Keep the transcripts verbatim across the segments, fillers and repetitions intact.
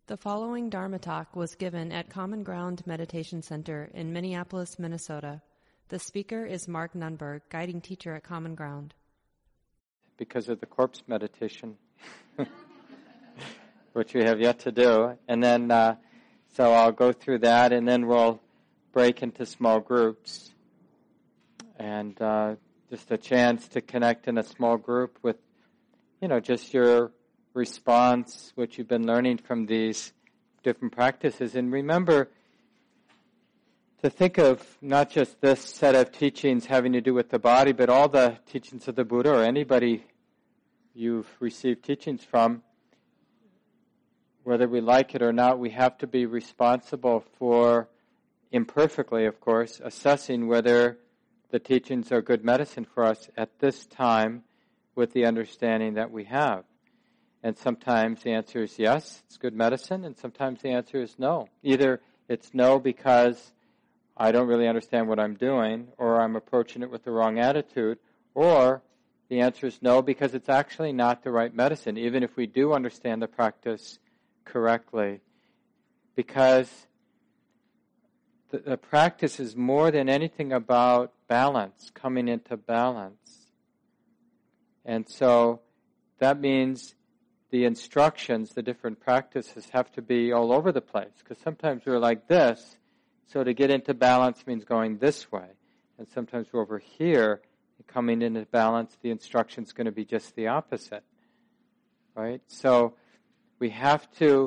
The following Dharma talk was given at Common Ground Meditation Center in Minneapolis, Minnesota. The speaker is Mark Nunberg, guiding teacher at Common Ground. Because of the corpse meditation, which we have yet to do. And then, uh, so I'll go through that, and then we'll break into small groups. And uh, just a chance to connect in a small group with, you know, just your response, what you've been learning from these different practices. And remember to think of not just this set of teachings having to do with the body, but all the teachings of the Buddha or anybody you've received teachings from. Whether we like it or not, we have to be responsible for, imperfectly of course, assessing whether the teachings are good medicine for us at this time with the understanding that we have. And sometimes the answer is yes, it's good medicine, and sometimes the answer is no. Either it's no because I don't really understand what I'm doing, or I'm approaching it with the wrong attitude, or the answer is no because it's actually not the right medicine, even if we do understand the practice correctly. Because the, the practice is more than anything about balance, coming into balance. And so that means the instructions, the different practices have to be all over the place, because sometimes we're like this, so to get into balance means going this way. And sometimes we're over here, coming into balance, the instruction's going to be just the opposite. Right? So we have to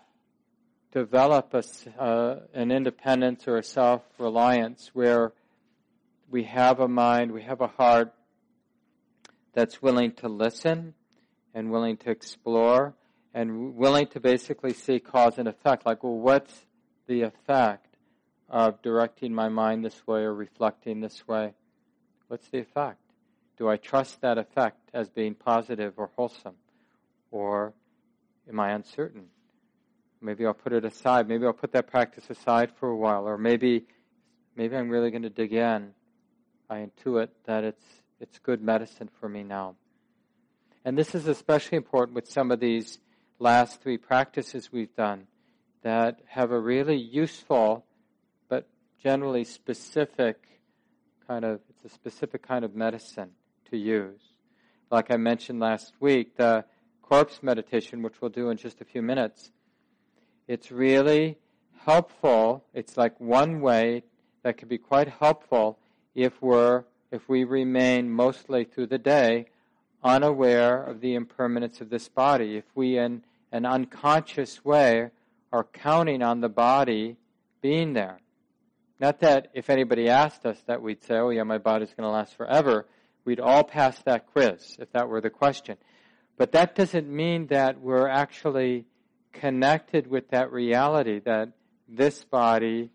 develop a, uh, an independence or a self-reliance where we have a mind, we have a heart that's willing to listen and willing to explore and willing to basically see cause and effect. Like, well, what's the effect of directing my mind this way or reflecting this way? What's the effect? Do I trust that effect as being positive or wholesome? Or am I uncertain? Maybe I'll put it aside. Maybe I'll put that practice aside for a while. Or maybe maybe I'm really going to dig in. I intuit that it's it's good medicine for me now. And this is especially important with some of these last three practices we've done that have a really useful but generally specific kind of, it's a specific kind of medicine to use. Like I mentioned last week, the corpse meditation, which we'll do in just a few minutes, it's really helpful. It's like one way that can be quite helpful if we're if we remain mostly through the day unaware of the impermanence of this body. If we in an unconscious way are counting on the body being there. Not that if anybody asked us that we'd say, oh yeah, my body's going to last forever. We'd all pass that quiz if that were the question. But that doesn't mean that we're actually connected with that reality that this body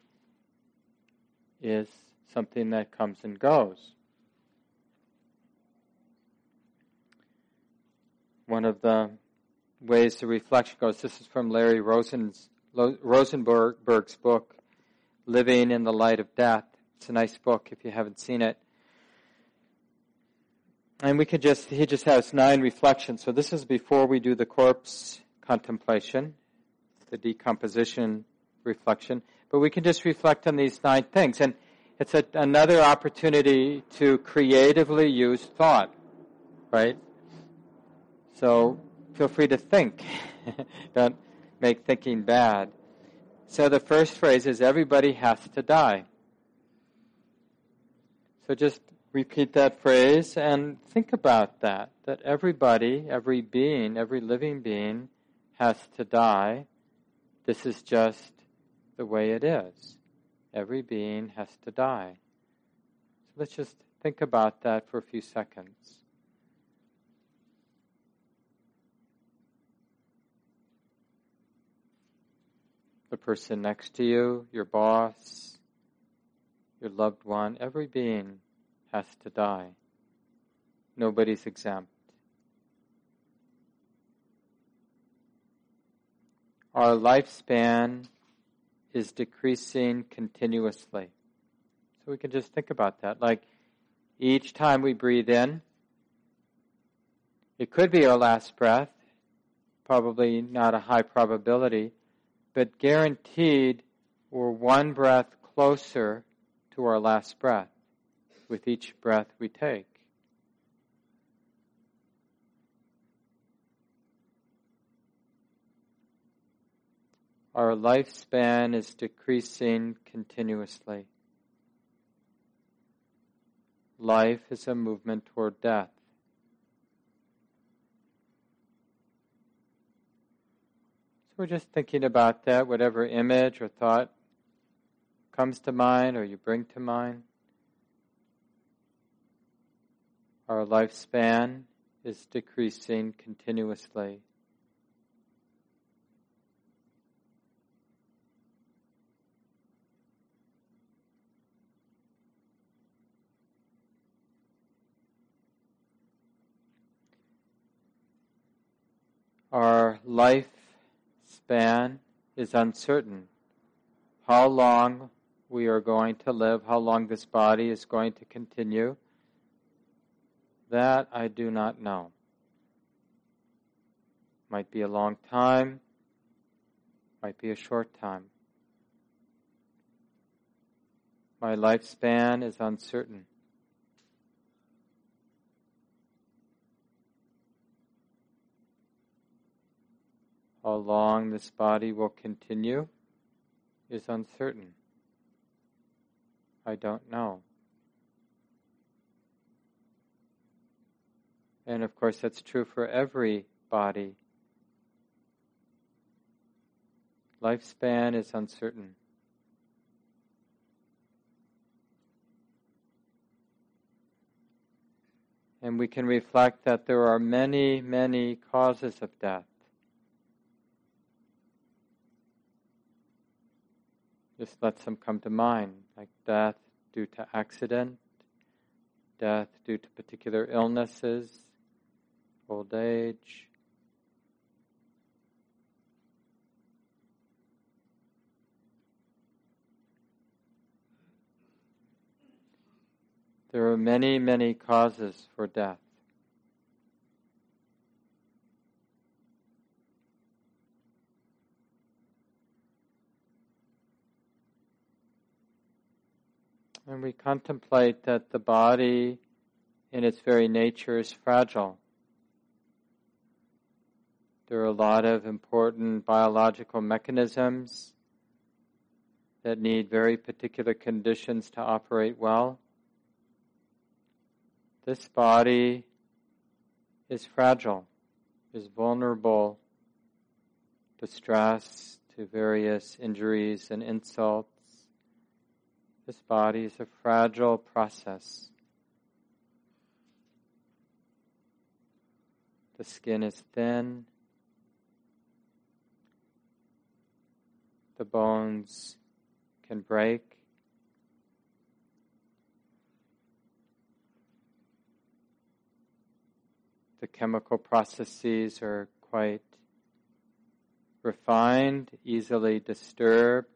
is something that comes and goes. One of the ways the reflection goes, this is from Larry Rosen's, Rosenberg's book, Living in the Light of Death. It's a nice book if you haven't seen it. And we could just, he just has nine reflections. So this is before we do the corpse contemplation, the decomposition reflection. But we can just reflect on these nine things. And it's a, another opportunity to creatively use thought, right? So feel free to think. Don't make thinking bad. So the first phrase is, everybody has to die. So just repeat that phrase and think about that, that everybody, every being, every living being has to die. This is just the way it is. Every being has to die. So let's just think about that for a few seconds. The person next to you, your boss, your loved one, every being has to die. Nobody's exempt. Our lifespan is decreasing continuously. So we can just think about that. Like each time we breathe in, it could be our last breath, probably not a high probability, but guaranteed we're one breath closer to our last breath with each breath we take. Our lifespan is decreasing continuously. Life is a movement toward death. So we're just thinking about that, whatever image or thought comes to mind or you bring to mind. Our lifespan is decreasing continuously. Our lifespan is uncertain. How long we are going to live, how long this body is going to continue, that I do not know. Might be a long time, might be a short time. My lifespan is uncertain. How long this body will continue is uncertain. I don't know. And of course that's true for every body. Lifespan is uncertain. And we can reflect that there are many, many causes of death. Just let some come to mind, like death due to accident, death due to particular illnesses, old age. There are many, many causes for death. And we contemplate that the body in its very nature is fragile. There are a lot of important biological mechanisms that need very particular conditions to operate well. This body is fragile, is vulnerable to stress, to various injuries and insults. This body is a fragile process. The skin is thin. The bones can break. The chemical processes are quite refined, easily disturbed.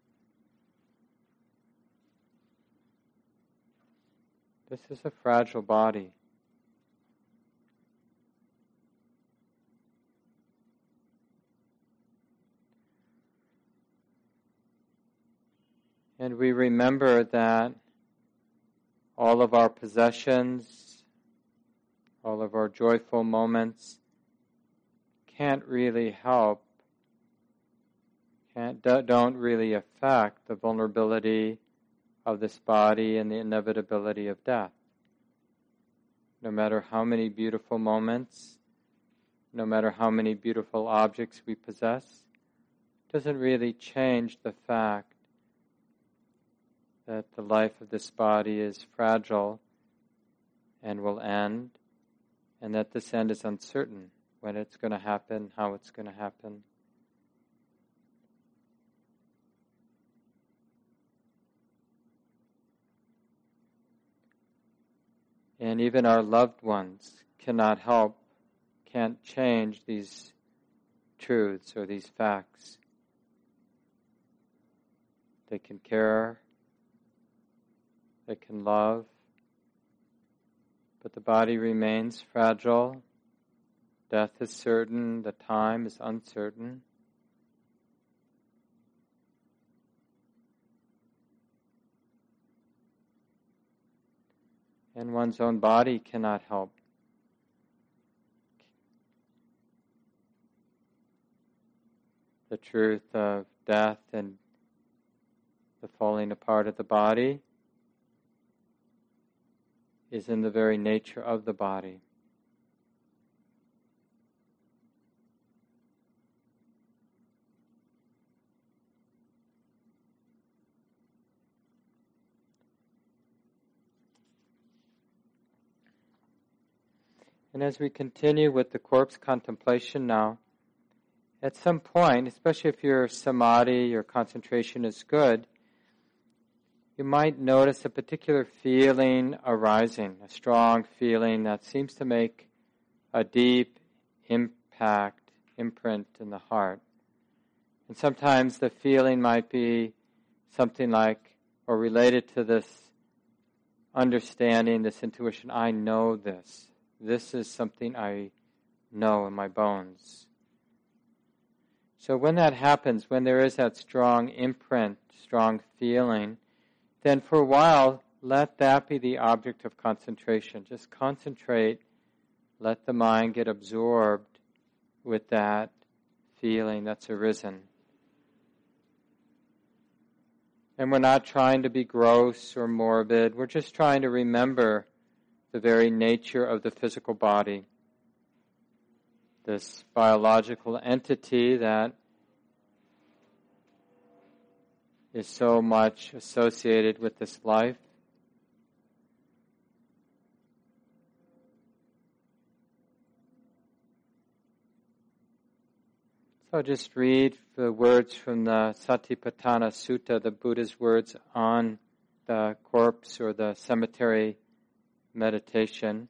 This is a fragile body. And we remember that all of our possessions, all of our joyful moments can't really help, can't, don't really affect the vulnerability of this body and the inevitability of death. No matter how many beautiful moments, no matter how many beautiful objects we possess, it doesn't really change the fact that the life of this body is fragile and will end, and that this end is uncertain, when it's going to happen, how it's going to happen. And even our loved ones cannot help, can't change these truths or these facts. They can care, they can love, but the body remains fragile. Death is certain, the time is uncertain. and one's own body cannot help. The truth of death and the falling apart of the body is in the very nature of the body. And as we continue with the corpse contemplation now, at some point, especially if your samadhi, your concentration is good, you might notice a particular feeling arising, a strong feeling that seems to make a deep impact, imprint in the heart. And sometimes the feeling might be something like, or related to this understanding, this intuition, I know this. This is something I know in my bones. So when that happens, when there is that strong imprint, strong feeling, then for a while, let that be the object of concentration. Just concentrate, let the mind get absorbed with that feeling that's arisen. And we're not trying to be gross or morbid. We're just trying to remember the very nature of the physical body. This biological entity that is so much associated with this life. So just read the words from the Satipatthana Sutta, the Buddha's words on the corpse or the cemetery meditation.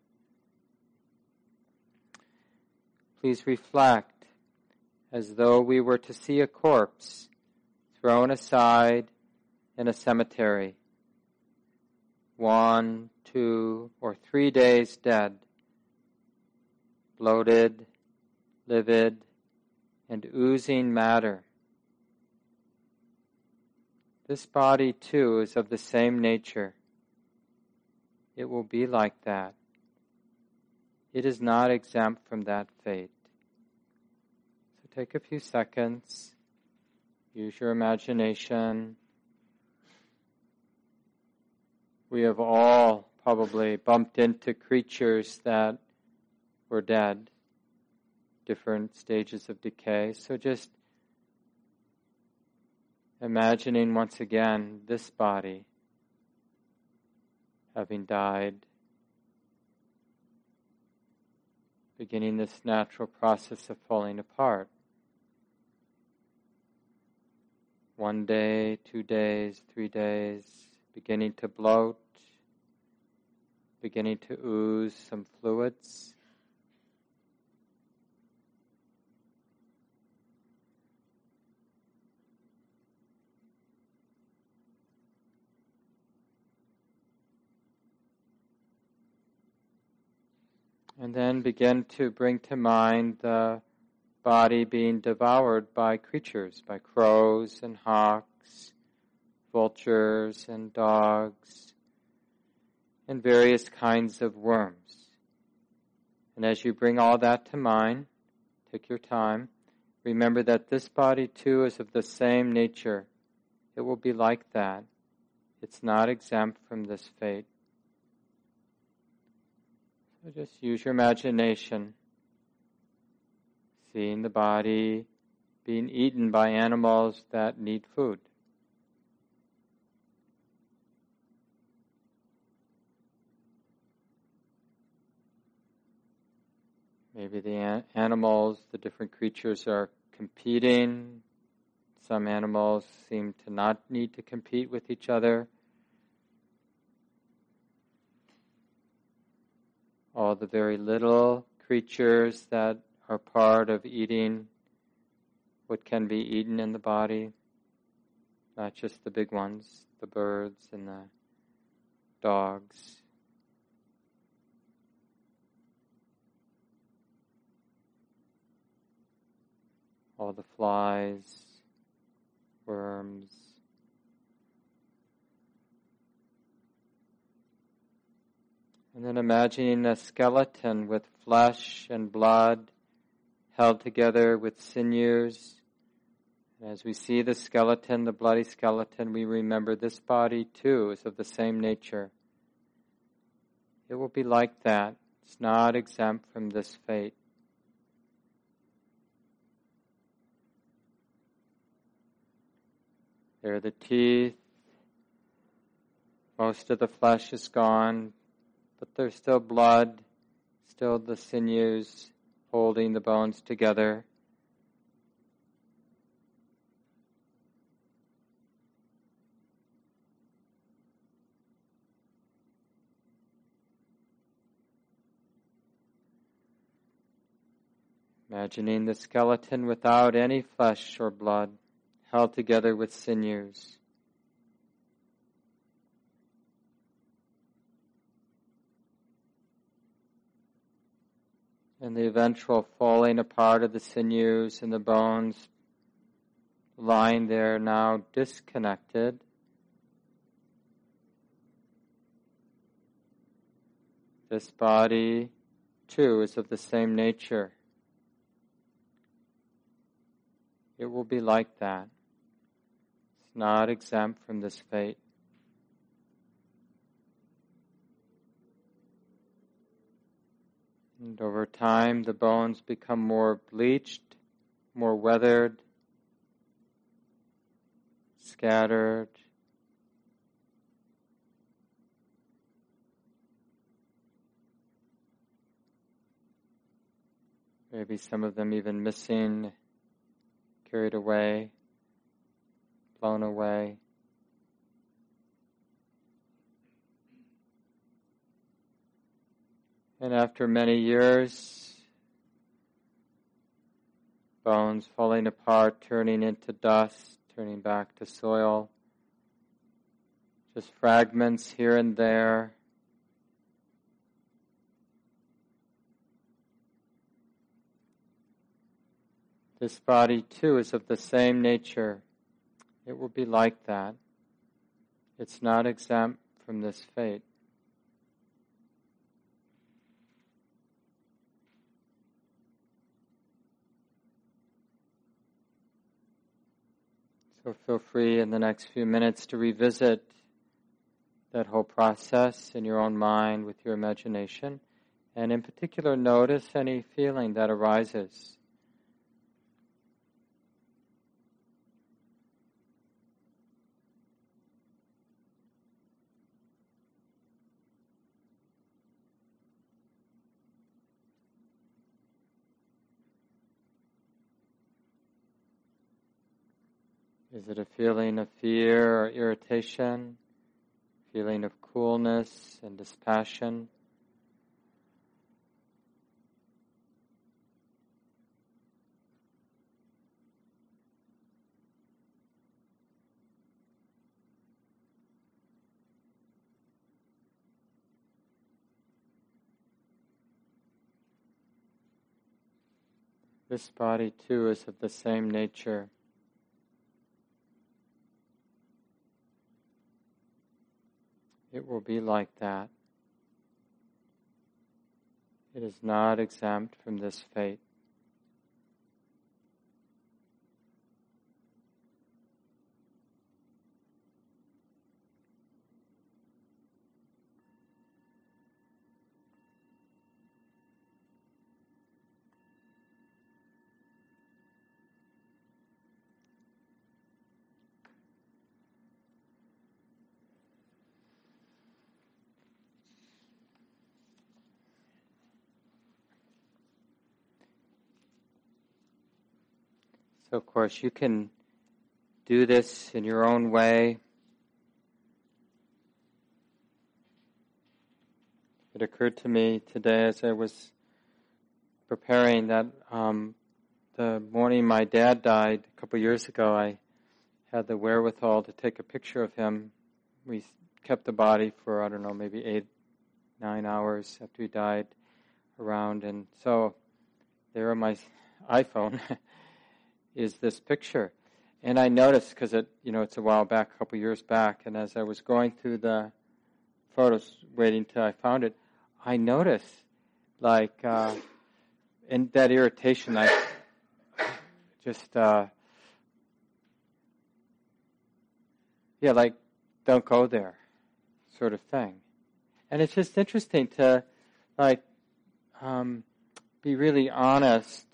Please reflect as though we were to see a corpse thrown aside in a cemetery, one, two, or three days dead, bloated, livid, and oozing matter. This body, too, is of the same nature. It will be like that. It is not exempt from that fate. So take a few seconds, use your imagination. We have all probably bumped into creatures that were dead, different stages of decay. So just imagining once again this body having died, beginning this natural process of falling apart. One day, two days, three days, beginning to bloat, beginning to ooze some fluids. And then begin to bring to mind the body being devoured by creatures, by crows and hawks, vultures and dogs, and various kinds of worms. And as you bring all that to mind, take your time, remember that this body too is of the same nature. It will be like that. It's not exempt from this fate. So just use your imagination, seeing the body being eaten by animals that need food. Maybe the an- animals, the different creatures are competing. Some animals seem to not need to compete with each other. All the very little creatures that are part of eating what can be eaten in the body, not just the big ones, the birds and the dogs. All the flies, worms, And then imagining a skeleton with flesh and blood held together with sinews. And as we see the skeleton, the bloody skeleton, we remember this body too is of the same nature. It will be like that. It's not exempt from this fate. There are the teeth. Most of the flesh is gone, but there's still blood, still the sinews holding the bones together. Imagining the skeleton without any flesh or blood, held together with sinews. And the eventual falling apart of the sinews and the bones lying there now disconnected. This body, too, is of the same nature. It will be like that. It's not exempt from this fate. And over time, the bones become more bleached, more weathered, scattered. Maybe some of them even missing, carried away, blown away. And after many years, bones falling apart, turning into dust, turning back to soil, just fragments here and there. This body too is of the same nature. It will be like that. It's not exempt from this fate. So feel free in the next few minutes to revisit that whole process in your own mind with your imagination, and in particular notice any feeling that arises. Is it a feeling of fear or irritation, feeling of coolness and dispassion? This body too is of the same nature. It will be like that. It is not exempt from this fate. So, of course, you can do this in your own way. It occurred to me today as I was preparing that um, the morning my dad died a couple years ago, I had the wherewithal to take a picture of him. We kept the body for, I don't know, maybe eight, nine hours after he died around. And so there on my iPhone is this picture. And I noticed, because it, you know, it's a while back, a couple years back, and as I was going through the photos, waiting till I found it, I notice, like, uh, in that irritation, I just, uh, yeah, like, don't go there, sort of thing. And it's just interesting to, like, um, be really honest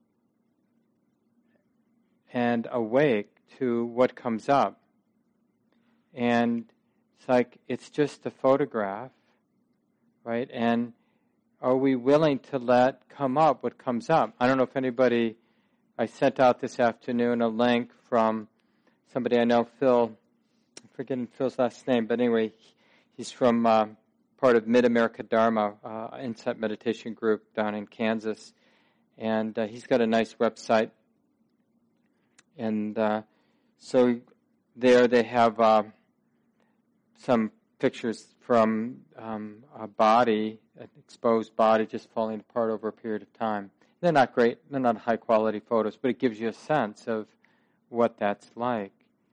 and awake to what comes up. And it's like, it's just a photograph, right? And are we willing to let come up what comes up? I don't know if anybody, I sent out this afternoon a link from somebody I know, Phil, I'm forgetting Phil's last name, but anyway, he's from uh, part of Mid-America Dharma, uh, Insight Meditation Group down in Kansas. And uh, he's got a nice website. And uh, so there they have uh, some pictures from um, a body, an exposed body just falling apart over a period of time. They're not great, they're not high quality photos, but it gives you a sense of what that's like.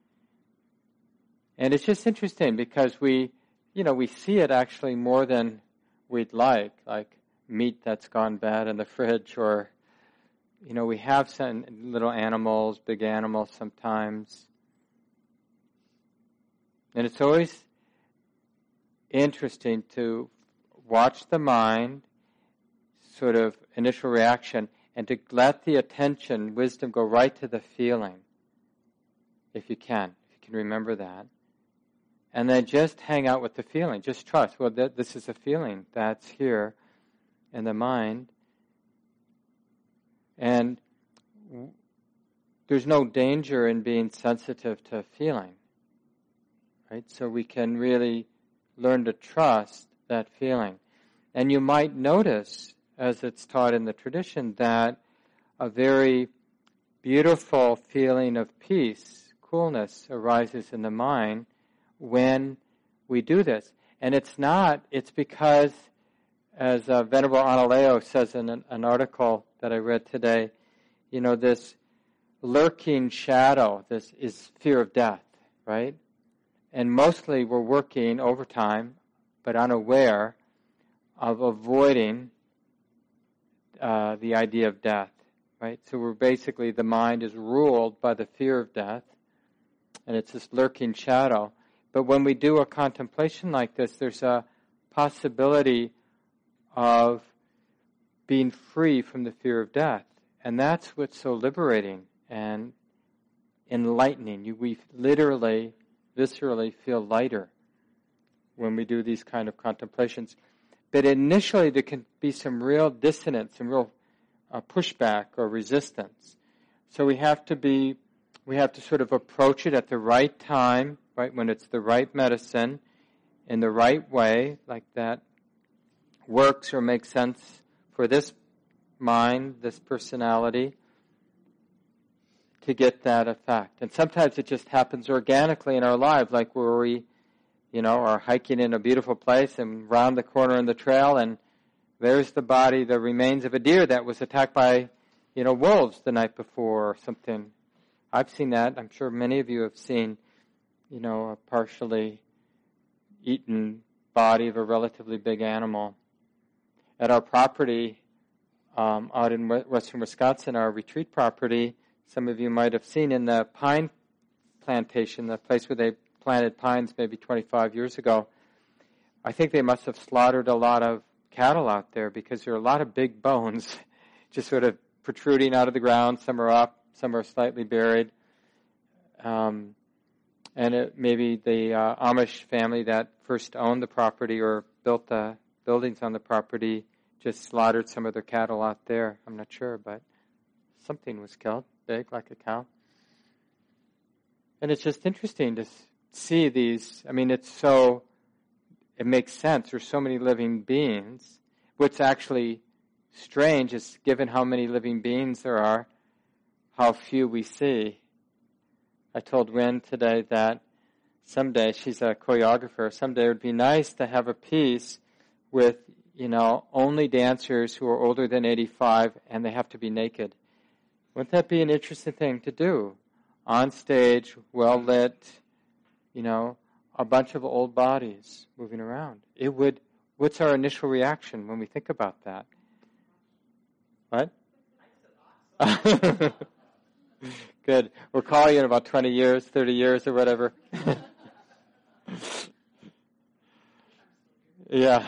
And it's just interesting because we, you know, we see it actually more than we'd like, like meat that's gone bad in the fridge, or, you know, we have some little animals, big animals sometimes. And it's always interesting to watch the mind, sort of initial reaction, and to let the attention, wisdom, go right to the feeling, if you can, if you can remember that. And then just hang out with the feeling. Just trust, well, th- this is a feeling that's here in the mind. And w- there's no danger in being sensitive to feeling, right? So we can really learn to trust that feeling. And you might notice, as it's taught in the tradition, that a very beautiful feeling of peace, coolness arises in the mind when we do this. And it's not, it's because, as uh, Venerable Analayo says in an, an article that I read today, you know, this lurking shadow, this is fear of death, right? And mostly we're working overtime, but unaware of avoiding uh, the idea of death, right? So we're basically, the mind is ruled by the fear of death, and it's this lurking shadow. But when we do a contemplation like this, there's a possibility of being free from the fear of death. And that's what's so liberating and enlightening. You, we literally, viscerally feel lighter when we do these kind of contemplations. But initially there can be some real dissonance, some real uh, pushback or resistance. So we have to be, we have to sort of approach it at the right time, right, when it's the right medicine, in the right way, like that works or makes sense for this mind, this personality, to get that effect. And sometimes it just happens organically in our lives, like where we, you know, are hiking in a beautiful place and round the corner in the trail, and there's the body, the remains of a deer that was attacked by, you know, wolves the night before or something. I've seen that. I'm sure many of you have seen, you know, a partially eaten body of a relatively big animal. At our property um, out in western Wisconsin, our retreat property, some of you might have seen in the pine plantation, the place where they planted pines maybe twenty-five years ago, I think they must have slaughtered a lot of cattle out there because there are a lot of big bones just sort of protruding out of the ground. Some are up, some are slightly buried. Um, and it, maybe the uh, Amish family that first owned the property or built the buildings on the property just slaughtered some of their cattle out there. I'm not sure, but something was killed, big, like a cow. And it's just interesting to see these. I mean, it's so, it makes sense. There's so many living beings. What's actually strange is, given how many living beings there are, how few we see. I told Wynn today that someday, she's a choreographer, someday it would be nice to have a piece with, you know, only dancers who are older than eighty-five and they have to be naked. Wouldn't that be an interesting thing to do? On stage, well lit, you know, a bunch of old bodies moving around. It would what's our initial reaction when we think about that? What? Good. We'll call you in about twenty years, thirty years, or whatever. Yeah.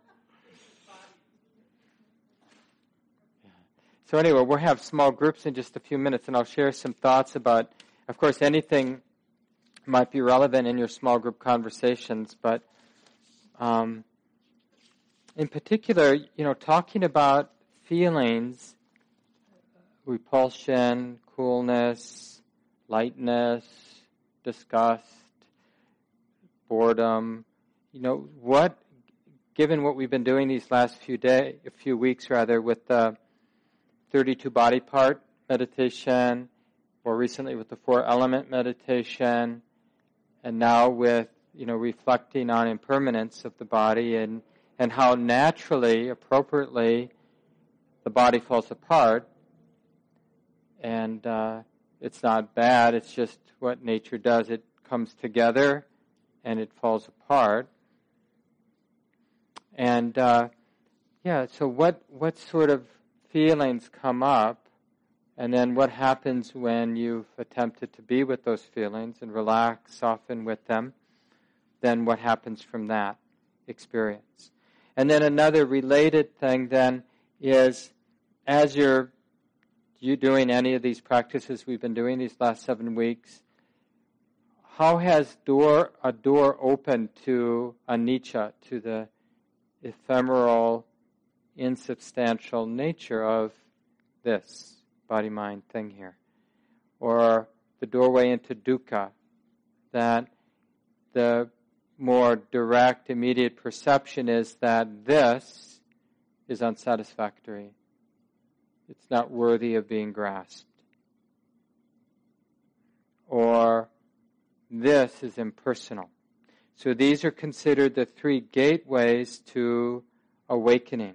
So anyway, we'll have small groups in just a few minutes, and I'll share some thoughts about, of course, anything might be relevant in your small group conversations, but um, in particular, you know, talking about feelings, repulsion, coolness, lightness, disgust, boredom, you know, what, given what we've been doing these last few day, a few weeks rather, with the thirty-two body part meditation, more recently with the four element meditation, and now with, you know, reflecting on impermanence of the body and, and how naturally, appropriately, the body falls apart. And uh, it's not bad, it's just what nature does. It comes together and it falls apart. And uh, yeah, so what, what sort of feelings come up, and then what happens when you've attempted to be with those feelings and relax, soften with them, then what happens from that experience. And then another related thing then is, as you're you doing any of these practices we've been doing these last seven weeks, how has door a door opened to anicca, to the ephemeral, insubstantial nature of this body-mind thing here? Or the doorway into dukkha, that the more direct, immediate perception is that this is unsatisfactory. It's not worthy of being grasped. Or this is impersonal. So these are considered the three gateways to awakening,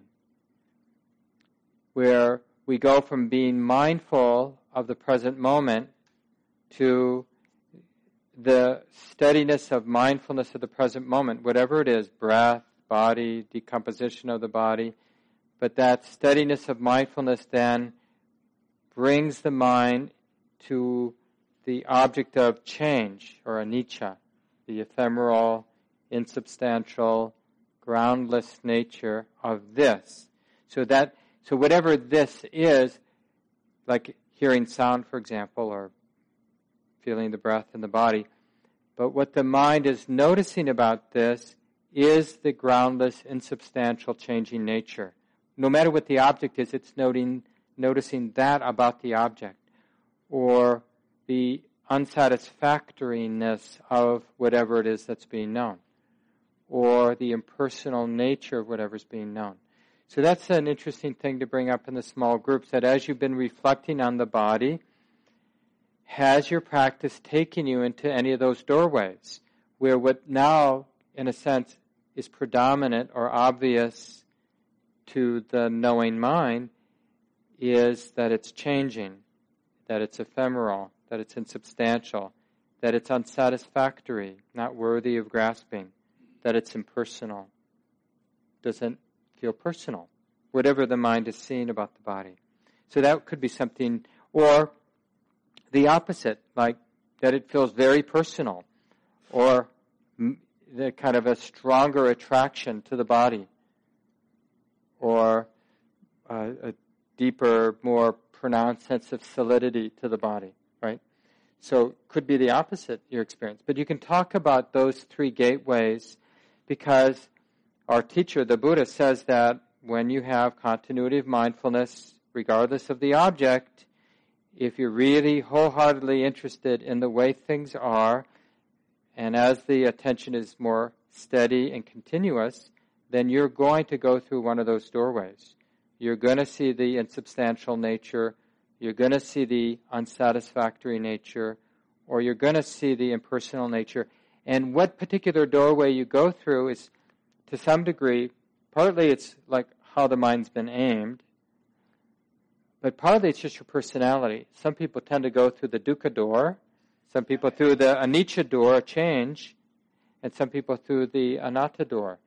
where we go from being mindful of the present moment to the steadiness of mindfulness of the present moment, whatever it is, breath, body, decomposition of the body. But that steadiness of mindfulness then brings the mind to the object of change, or anicca, the ephemeral, insubstantial, groundless nature of this. So that, so whatever this is, like hearing sound, for example, or feeling the breath in the body, but what the mind is noticing about this is the groundless, insubstantial, changing nature. No matter what the object is, it's noting, noticing that about the object, or the unsatisfactoriness of whatever it is that's being known, or the impersonal nature of whatever's being known. So that's an interesting thing to bring up in the small groups, that as you've been reflecting on the body, has your practice taken you into any of those doorways, where what now, in a sense, is predominant or obvious to the knowing mind is that it's changing, that it's ephemeral, that it's insubstantial, that it's unsatisfactory, not worthy of grasping, that it's impersonal, doesn't feel personal, whatever the mind is seeing about the body. So that could be something, or the opposite, like that it feels very personal, or the kind of a stronger attraction to the body, or uh, a deeper, more pronounced sense of solidity to the body, right? So could be the opposite, your experience. But you can talk about those three gateways, because our teacher, the Buddha, says that when you have continuity of mindfulness, regardless of the object, if you're really wholeheartedly interested in the way things are, and as the attention is more steady and continuous, then you're going to go through one of those doorways. You're going to see the insubstantial nature, you're going to see the unsatisfactory nature, or you're going to see the impersonal nature. And what particular doorway you go through is, to some degree, partly it's like how the mind's been aimed, but partly it's just your personality. Some people tend to go through the dukkha door, some people through the anicca door, change, and some people through the anatta door,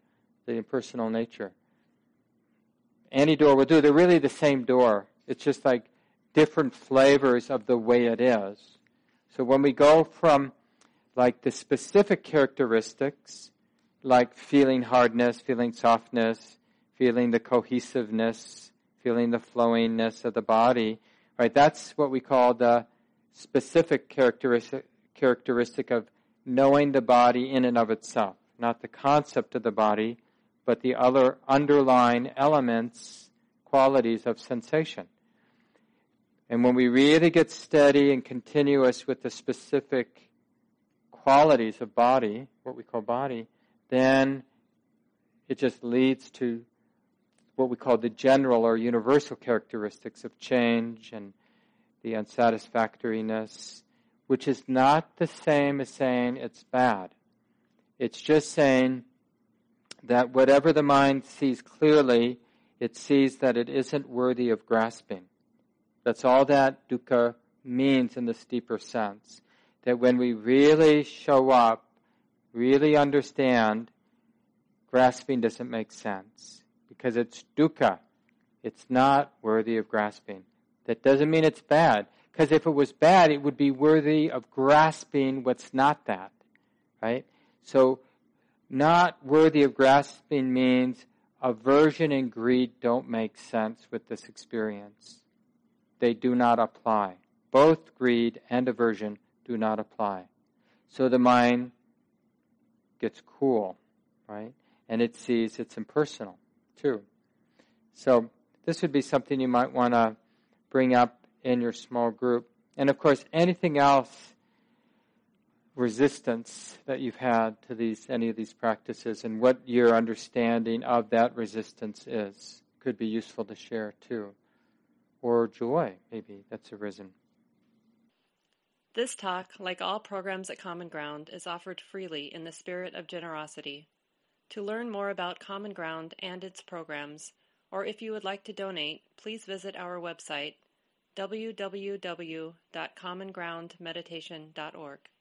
the impersonal nature. Any door will do. They're really the same door. It's just like different flavors of the way it is. So when we go from like the specific characteristics, like feeling hardness, feeling softness, feeling the cohesiveness, feeling the flowingness of the body, right? That's what we call the specific characteristic characteristic of knowing the body in and of itself, not the concept of the body, but the other underlying elements, qualities of sensation. And when we really get steady and continuous with the specific qualities of body, what we call body, then it just leads to what we call the general or universal characteristics of change and the unsatisfactoriness, which is not the same as saying it's bad. It's just saying that whatever the mind sees clearly, it sees that it isn't worthy of grasping. That's all that dukkha means in this deeper sense. That when we really show up, really understand, grasping doesn't make sense. Because it's dukkha. It's not worthy of grasping. That doesn't mean it's bad. Because if it was bad, it would be worthy of grasping what's not that. Right? So, not worthy of grasping means aversion and greed don't make sense with this experience. They do not apply. Both greed and aversion do not apply. So the mind gets cool, right? And it sees it's impersonal, too. So this would be something you might want to bring up in your small group. And of course, anything else, resistance that you've had to these any of these practices and what your understanding of that resistance is could be useful to share, too. Or joy, maybe, that's arisen. This talk, like all programs at Common Ground, is offered freely in the spirit of generosity. To learn more about Common Ground and its programs, or if you would like to donate, please visit our website, w w w dot common ground meditation dot org.